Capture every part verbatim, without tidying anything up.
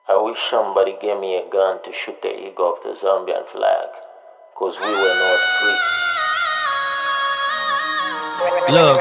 I wish somebody gave me a gun to shoot the eagle of the Zambian flag, cause we were not free. Look,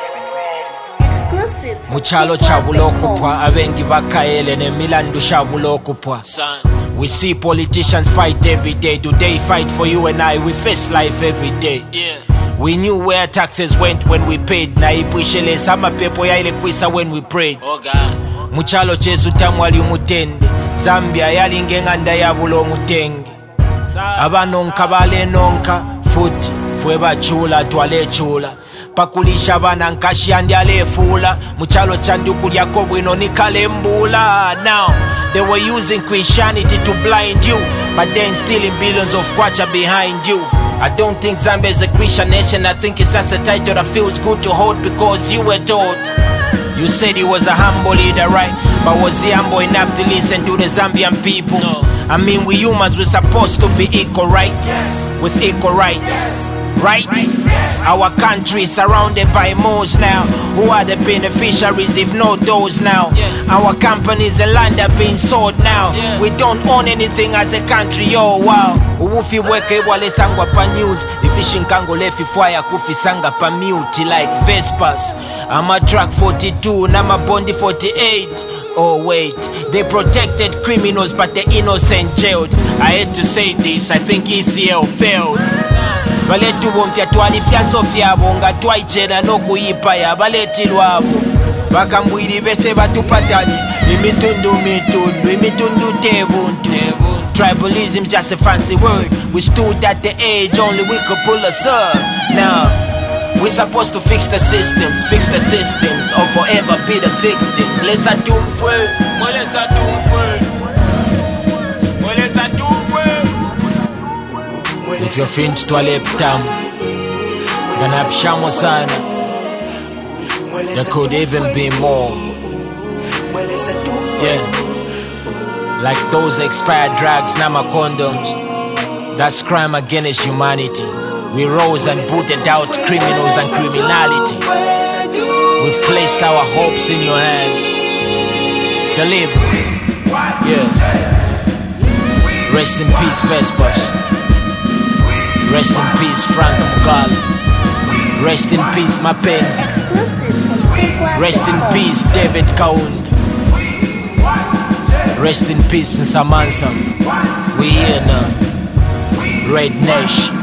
muchalo chabulokupwa abengi bakaele ne milandu shabulokupwa. We see politicians fight every day. Do they fight for you and I? We face life every day. Yeah. We knew where taxes went when we paid. Na ipuishele sama pepo ya ile kwisa when we prayed. Oh God. Muchalo chesu tamwali umutende. Zambia yalingenganda ya bulo mutenge. Abanonka bale nonka futi fweba chula twale chula. Pakulisha bana nkashi andi alefula. Muchalo chanduku lyako bwino nikalembula. Now they were using Christianity to blind you, but then stealing billions of kwacha behind you. I don't think Zambia is a Christian nation. I think it's just a title that feels good to hold because you were told. You said he was a humble leader, right? But was he humble enough to listen to the Zambian people? No. I mean, we humans were supposed to be equal, right? Yes. With equal rights, yes. Right? Yes. Our country is surrounded by moles now. Who are the beneficiaries if not those now? Yeah. Our companies and land are being sold now. Yeah. We don't own anything as a country, oh wow. Uwufi weke wale sangwa pa news. Ifishi nkango lefi fwaya kufi sanga pa mute like Vespas. I'm a truck forty-two and I'm a Bondi forty-eight. Oh wait, they protected criminals but the innocent jailed. I hate to say this, I think E C L failed. Baletu bomfya twali fyanzo fyabo nga twaichera nokuyipa ya baleti lwabo. Bakambwiri bese batupatanye imitundu mitundu imitundu tebuntu. Tribalism just a fancy word. We stood at the edge, only we could pull us up. Now we're supposed to fix the systems, fix the systems, or forever be the victims. Let's do it for it. Well, let's do it for it. Well, let's do it for it. If you're fin to a lip tam, then I'm Shamosana. There could even be more. Yeah. Like those expired drugs, nama condoms. That's crime against humanity. We rose and booted out criminals and criminality. We've placed our hopes in your hands. Deliver. Yeah. Rest in peace, Vespas. Rest in peace, Frank Mugalu. Rest in peace, Mapenzi. Rest in peace, David Kaunda. Rest in peace, Nsamansa. We here now. Red Nation.